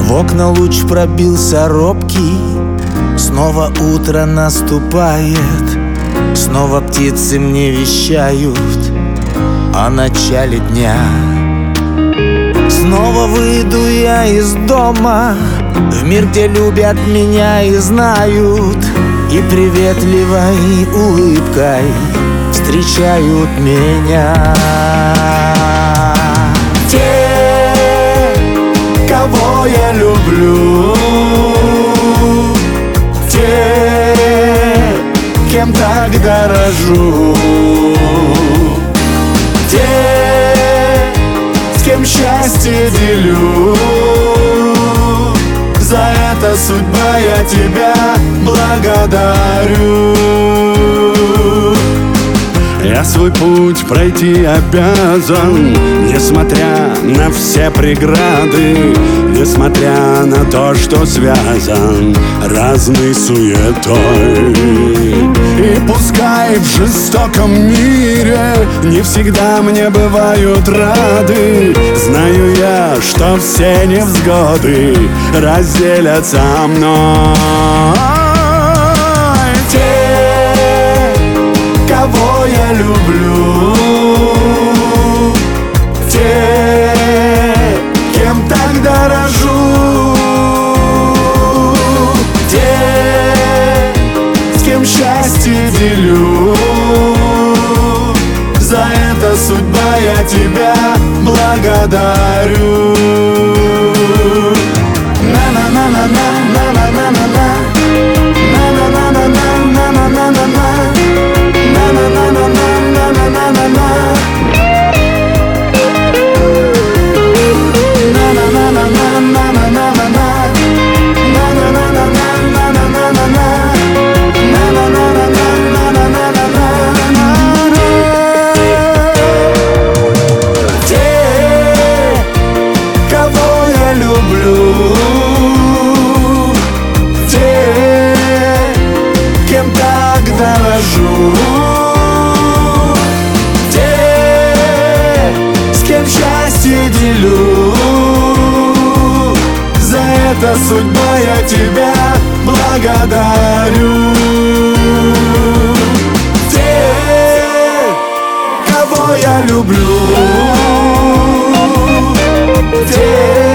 В окна луч пробился робкий, снова утро наступает, снова птицы мне вещают о начале дня. Снова выйду я из дома в мир, где любят меня и знают, и приветливой улыбкой встречают меня. Те, кого я люблю, те, кем так дорожу, те, с кем счастье делю. За это, судьба, я тебя благодарю. Я свой путь пройти обязан, несмотря на все преграды, несмотря на то, что связан разной суетой. И пускай в жестоком мире не всегда мне бывают рады, знаю я, что все невзгоды разделят со мной. Кого я люблю, те, кем так дорожу, те, с кем счастье делю. За это, судьба, я тебя благодарю. Дорожу, те, с кем счастье делю. За это, судьба, я тебя благодарю. Те, кого я люблю, те,